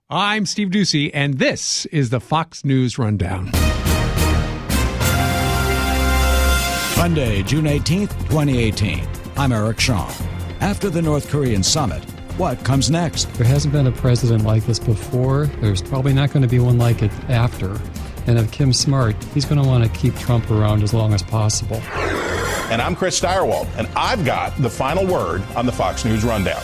I'm Steve Ducey, and this is the Fox News Rundown. Monday, June 18th, 2018. I'm Eric Shaw. After the North Korean summit, what comes next? There hasn't been a president like this before. There's probably not going to be one like it after. And if Kim's smart, he's going to want to keep Trump around as long as possible. And I'm Chris Steyerwalt, and I've got the final word on the Fox News Rundown.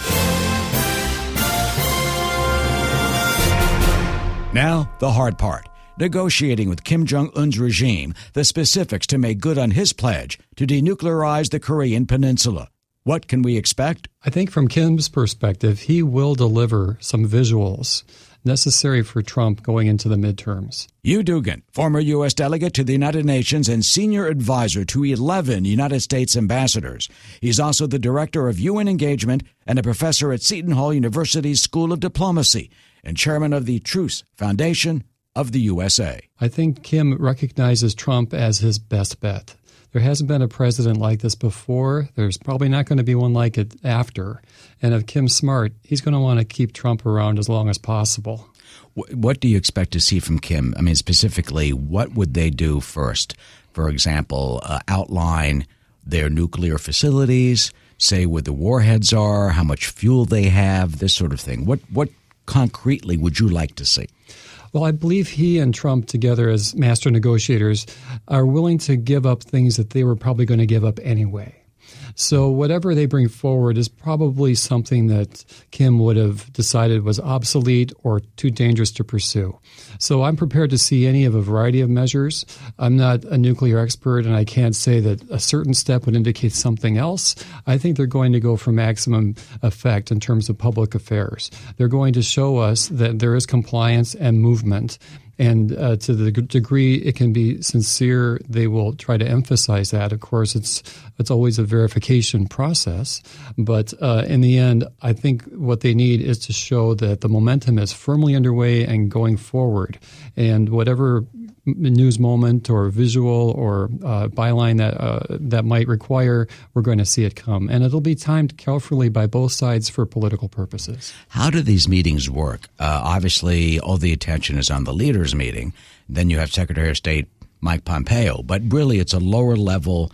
Now, the hard part. Negotiating with Kim Jong-un's regime the specifics to make good on his pledge to denuclearize the Korean peninsula. What can we expect? I think from Kim's perspective, he will deliver some visuals necessary for Trump going into the midterms. Hugh Dugan, former U.S. delegate to the United Nations and senior advisor to 11 United States ambassadors. He's also the director of UN engagement and a professor at Seton Hall University's School of Diplomacy and chairman of the Truce Foundation of the USA. I think Kim recognizes Trump as his best bet. There hasn't been a president like this before. There's probably not going to be one like it after. And if Kim's smart, he's going to want to keep Trump around as long as possible. What do you expect to see from Kim? I mean, specifically, what would they do first? For example, outline their nuclear facilities, say where the warheads are, how much fuel they have, this sort of thing. What concretely would you like to see? Well, I believe he and Trump together as master negotiators are willing to give up things that they were probably going to give up anyway. So whatever they bring forward is probably something that Kim would have decided was obsolete or too dangerous to pursue. So I'm prepared to see any of a variety of measures. I'm not a nuclear expert, and I can't say that a certain step would indicate something else. I think they're going to go for maximum effect in terms of public affairs. They're going to show us that there is compliance and movement. And to the degree it can be sincere, they will try to emphasize that. Of course, it's always a verification process. But in the end, I think what they need is to show that the momentum is firmly underway and going forward. And whatever news moment or visual or byline that might require, we're going to see it come. And it'll be timed carefully by both sides for political purposes. How do these meetings work? Obviously, all the attention is on the leaders' meeting. Then you have Secretary of State Mike Pompeo. But really, it's a lower level.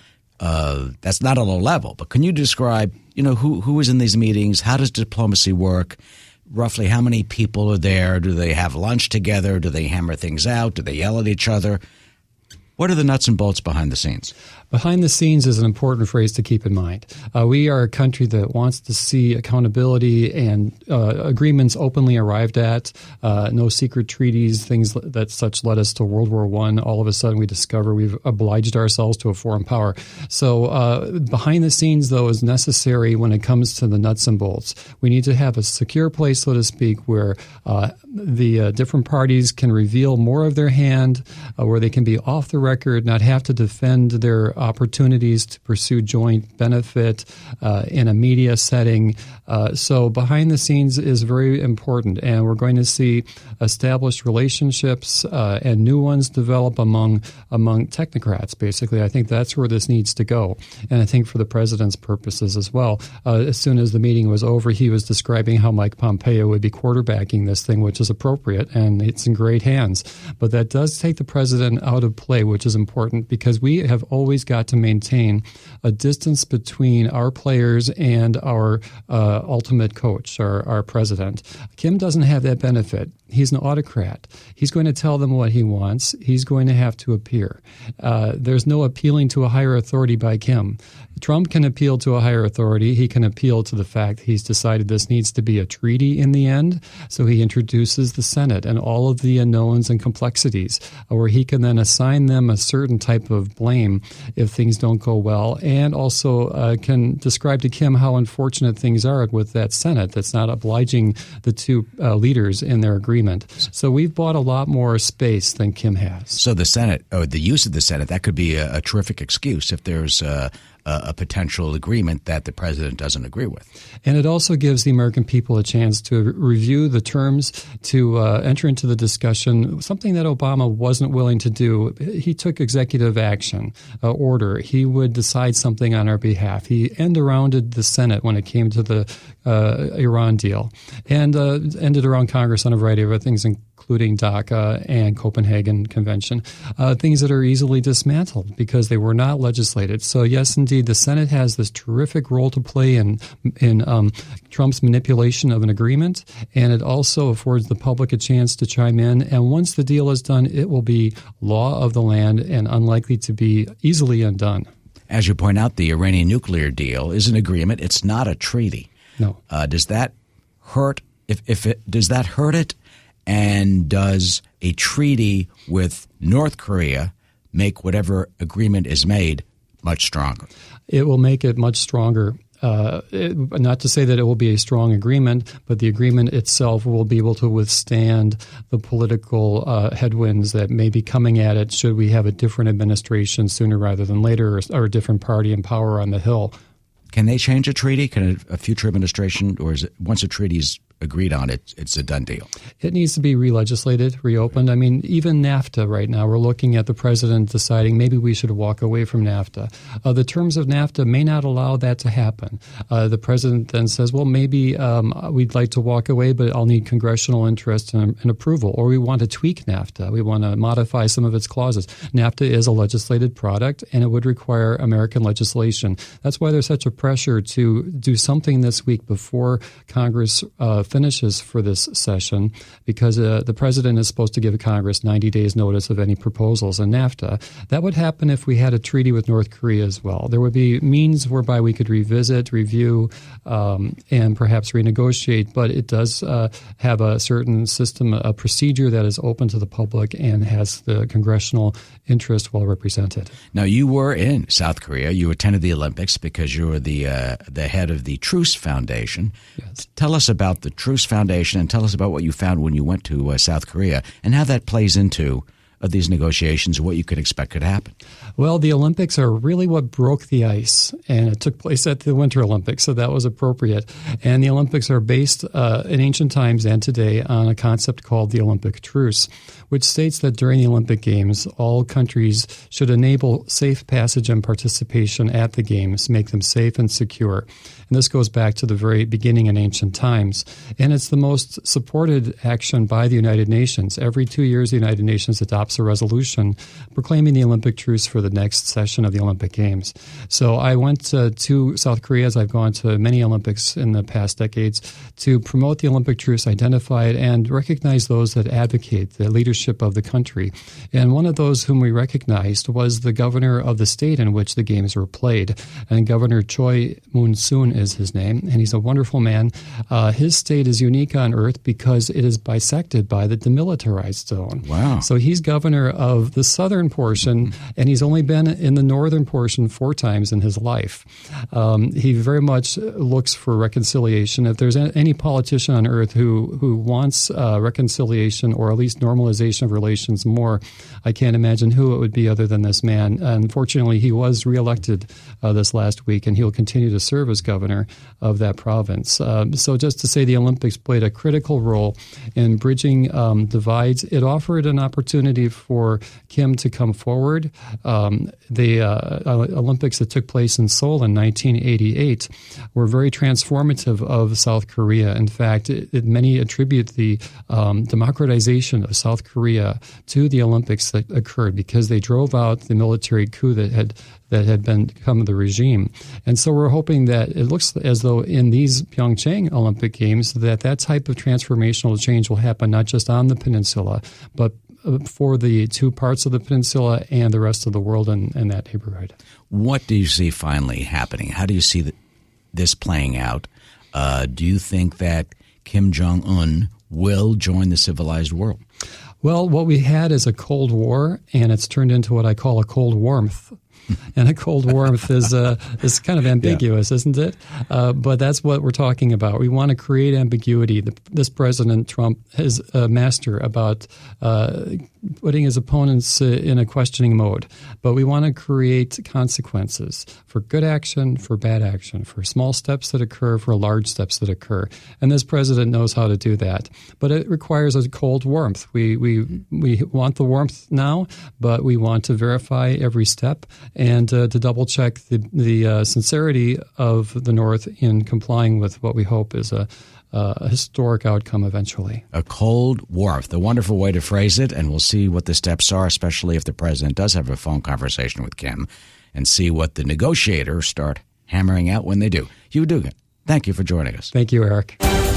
That's not a low level. But can you describe, who is in these meetings? How does diplomacy work? Roughly how many people are there? Do they have lunch together? Do they hammer things out? Do they yell at each other? What are the nuts and bolts behind the scenes? Behind the scenes is an important phrase to keep in mind. We are a country that wants to see accountability and agreements openly arrived at, no secret treaties, things that such led us to World War I. All of a sudden we discover we've obliged ourselves to a foreign power. So behind the scenes, though, is necessary when it comes to the nuts and bolts. We need to have a secure place, so to speak, where the different parties can reveal more of their hand, where they can be off the record, not have to defend their opportunities to pursue joint benefit in a media setting. So behind the scenes is very important, and we're going to see established relationships and new ones develop among technocrats, basically. I think that's where this needs to go, and I think for the president's purposes as well. As soon as the meeting was over, he was describing how Mike Pompeo would be quarterbacking this thing, which is appropriate, and it's in great hands. But that does take the president out of play, which is important because we have always got to maintain a distance between our players and our ultimate coach, our president. Kim doesn't have that benefit. He's an autocrat. He's going to tell them what he wants. He's going to have to appear. There's no appealing to a higher authority by Kim. Trump can appeal to a higher authority. He can appeal to the fact he's decided this needs to be a treaty in the end. So he introduces the Senate and all of the unknowns and complexities where he can then assign them a certain type of blame if things don't go well, and also can describe to Kim how unfortunate things are with that Senate that's not obliging the two leaders in their agreement. So we've bought a lot more space than Kim has. So the Senate, or the use of the Senate, that could be a terrific excuse if there's a potential agreement that the president doesn't agree with. And it also gives the American people a chance to review the terms, to enter into the discussion, something that Obama wasn't willing to do. He took executive action, order. He would decide something on our behalf. He end-arounded the Senate when it came to the Iran deal, and ended around Congress on a variety of other things, including DACA and Copenhagen Convention, things that are easily dismantled because they were not legislated. So yes, indeed, the Senate has this terrific role to play in Trump's manipulation of an agreement, and it also affords the public a chance to chime in. And once the deal is done, it will be law of the land and unlikely to be easily undone. As you point out, the Iranian nuclear deal is an agreement. It's not a treaty. No. Does that hurt? Does that hurt it? And does a treaty with North Korea make whatever agreement is made much stronger? It will make it much stronger. Not to say that it will be a strong agreement, but the agreement itself will be able to withstand the political headwinds that may be coming at it should we have a different administration sooner rather than later, or a different party in power on the Hill. Can they change a treaty? Can a future administration, or is it once a treaty is agreed on, it's a done deal? It needs to be re-legislated, reopened. I mean, even NAFTA right now, we're looking at the president deciding maybe we should walk away from NAFTA. The terms of NAFTA may not allow that to happen. The president then says, well, maybe we'd like to walk away, but I'll need congressional interest and approval. Or we want to tweak NAFTA. We want to modify some of its clauses. NAFTA is a legislated product, and it would require American legislation. That's why there's such a pressure to do something this week before Congress finishes for this session, because the president is supposed to give Congress 90 days notice of any proposals in NAFTA. That would happen if we had a treaty with North Korea as well. There would be means whereby we could revisit, review, and perhaps renegotiate, but it does have a certain system, a procedure that is open to the public and has the congressional interest well represented. Now, you were in South Korea. You attended the Olympics because you were the head of the Truce Foundation. Yes. Tell us about the Truce Foundation, and tell us about what you found when you went to South Korea and how that plays into these negotiations and what you could expect could happen. Well, the Olympics are really what broke the ice, and it took place at the Winter Olympics, so that was appropriate. And the Olympics are based in ancient times and today on a concept called the Olympic Truce, which states that during the Olympic Games, all countries should enable safe passage and participation at the Games, make them safe and secure. And this goes back to the very beginning in ancient times. And it's the most supported action by the United Nations. Every 2 years, the United Nations adopts a resolution proclaiming the Olympic truce for the next session of the Olympic Games. So I went to South Korea, as I've gone to many Olympics in the past decades, to promote the Olympic truce, identify it, and recognize those that advocate the leadership of the country. And one of those whom we recognized was the governor of the state in which the Games were played. And Governor Choi Moon-soon is his name, and he's a wonderful man. His state is unique on earth because it is bisected by the demilitarized zone. Wow. So he's governor of the southern portion, and he's only been in the northern portion 4 times in his life. He very much looks for reconciliation. If there's any politician on earth who wants reconciliation or at least normalization of relations more, I can't imagine who it would be other than this man. Unfortunately, he was reelected this last week, and he'll continue to serve as governor of that province. So just to say, the Olympics played a critical role in bridging divides. It offered an opportunity for Kim to come forward. The Olympics that took place in Seoul in 1988 were very transformative of South Korea. In fact, many attribute the democratization of South Korea to the Olympics that occurred because they drove out the military coup that had become the regime. And so we're hoping that it looks as though in these Pyeongchang Olympic Games that type of transformational change will happen not just on the peninsula, but for the 2 parts of the peninsula and the rest of the world in that neighborhood. What do you see finally happening? How do you see this playing out? Do you think that Kim Jong-un will join the civilized world? Well, what we had is a Cold War, and it's turned into what I call a cold warmth. And a cold warmth is kind of ambiguous, isn't it? But that's what we're talking about. We want to create ambiguity. This President Trump is a master about putting his opponents in a questioning mode. But we want to create consequences for good action, for bad action, for small steps that occur, for large steps that occur. And this president knows how to do that. But it requires a cold warmth. We want the warmth now, but we want to verify every step and to double check the sincerity of the North in complying with what we hope is a historic outcome eventually. A cold warmth, a wonderful way to phrase it, and we'll see what the steps are, especially if the president does have a phone conversation with Kim, and see what the negotiators start hammering out when they do. Hugh Dugan, thank you for joining us. Thank you, Eric.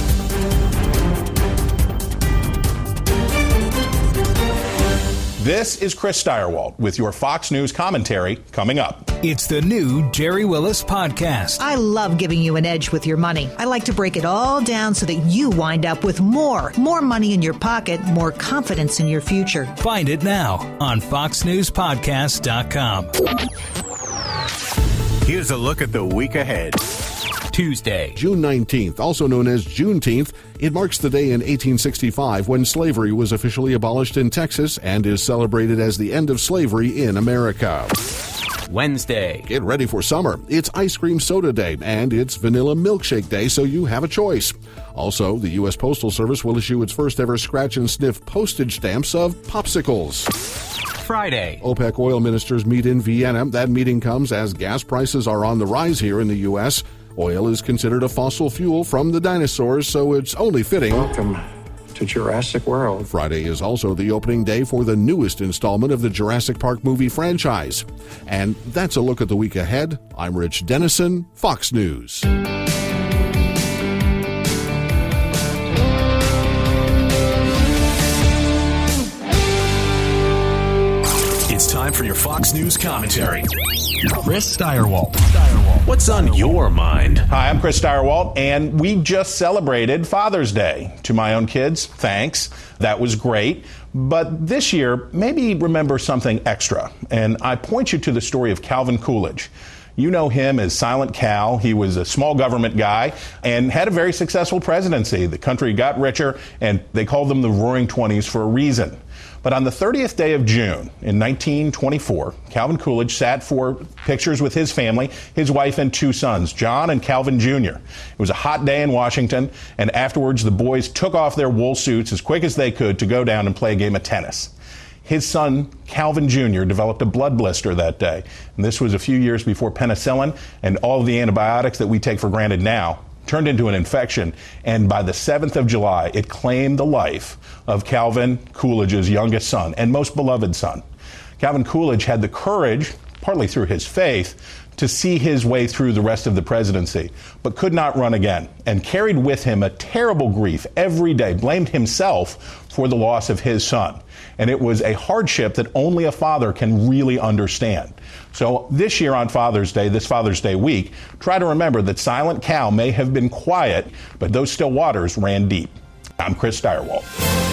This is Chris Stirewalt with your Fox News commentary coming up. It's the new Jerry Willis Podcast. I love giving you an edge with your money. I like to break it all down so that you wind up with more money in your pocket, more confidence in your future. Find it now on FoxNewsPodcast.com. Here's a look at the week ahead. Tuesday, June 19th, also known as Juneteenth, it marks the day in 1865 when slavery was officially abolished in Texas and is celebrated as the end of slavery in America. Wednesday, Get ready for summer. It's Ice Cream Soda Day and it's Vanilla Milkshake Day, so you have a choice. Also, the U.S. Postal Service will issue its first ever scratch and sniff postage stamps of popsicles. Friday, OPEC oil ministers meet in Vienna. That meeting comes as gas prices are on the rise here in the U.S. Oil is considered a fossil fuel from the dinosaurs, so it's only fitting. Welcome to Jurassic World. Friday is also the opening day for the newest installment of the Jurassic Park movie franchise. And that's a look at the week ahead. I'm Rich Dennison, Fox News. It's time for your Fox News commentary. Chris Stirewalt. What's on your mind? Hi, I'm Chris Stirewalt, and we just celebrated Father's Day. To my own kids, thanks. That was great. But this year, maybe remember something extra. And I point you to the story of Calvin Coolidge. You know him as Silent Cal. He was a small government guy and had a very successful presidency. The country got richer, and they called them the Roaring Twenties for a reason. But on the 30th day of June in 1924, Calvin Coolidge sat for pictures with his family, his wife and two sons, John and Calvin Jr. It was a hot day in Washington, and afterwards the boys took off their wool suits as quick as they could to go down and play a game of tennis. His son, Calvin Jr., developed a blood blister that day. And this was a few years before penicillin and all of the antibiotics that we take for granted now turned into an infection. And by the 7th of July, it claimed the life of Calvin Coolidge's youngest son and most beloved son. Calvin Coolidge had the courage, partly through his faith, to see his way through the rest of the presidency, but could not run again, and carried with him a terrible grief every day, blamed himself for the loss of his son. And it was a hardship that only a father can really understand. So this year on Father's Day, this Father's Day week, try to remember that Silent Cal may have been quiet, but those still waters ran deep. I'm Chris Stirewalt.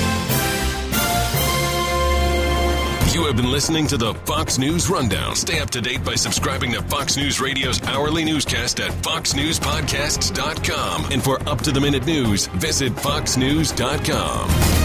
You have been listening to the Fox News Rundown. Stay up to date by subscribing to Fox News Radio's hourly newscast at foxnewspodcasts.com. And for up-to-the-minute news, visit foxnews.com.